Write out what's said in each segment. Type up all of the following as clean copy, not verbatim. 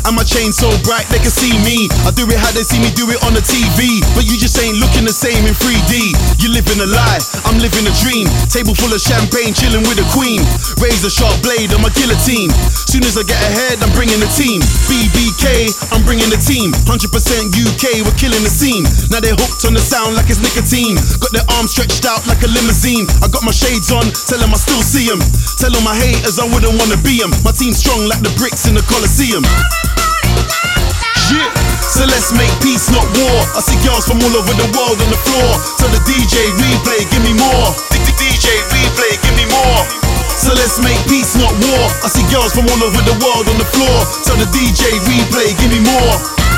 And my chain so bright they can see me. I do it how they see me do it on the TV. But you just ain't looking the same in 3D. You living a lie, I'm living a dream. Table full of champagne, chilling with a queen. Razor sharp blade on my guillotine. Soon as I get ahead, I'm bringing the team. BBK, I'm bringing the team. 100% UK, we're killing the scene. Now they're hooked on the sound like it's nicotine. Got their arms stretched out like a limousine. I got my shades on, tell them I still see them. Tell all my haters I wouldn't wanna be them. My team's strong like the bricks in the Colosseum. Yeah. So let's make peace, not war. I see girls from all over the world on the floor. So the DJ replay, give me more. DJ replay, give me more. So let's make peace, not war. I see girls from all over the world on the floor. So the DJ replay, give me more.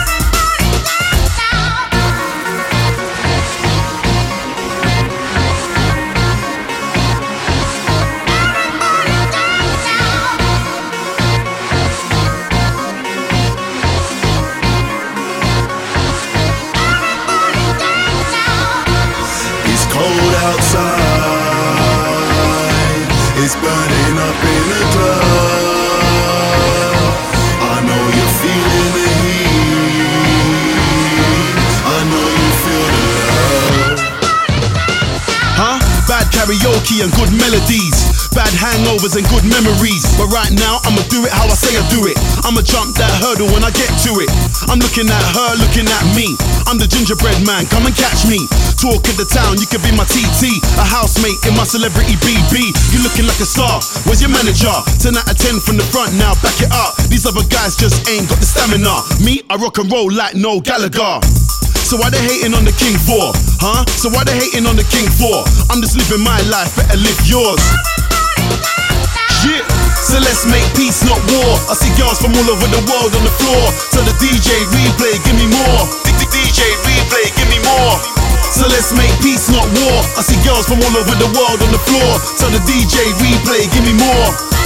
Outside, it's burning up in the club. I know you're feeling the heat. I know you feel the love. Huh? Bad karaoke and good melodies. Bad hangovers and good memories. But right now, I'ma do it how I say I do it. I'ma jump that hurdle when I get to it. I'm looking at her, looking at me. I'm the gingerbread man, come and catch me. Talk of the town, you could be my TT. A housemate in my celebrity BB. You looking like a star, where's your manager? 10 out of 10 from the front, now back it up. These other guys just ain't got the stamina. Me, I rock and roll like Noel Gallagher. So why they hating on the king for? Huh? So why they hating on the king for? I'm just living my life, better live yours. Yeah. So let's make peace, not war. I see girls from all over the world on the floor. So the DJ replay, give me more. DJ replay, give me more. So let's make peace, not war. I see girls from all over the world on the floor. So the DJ replay, give me more.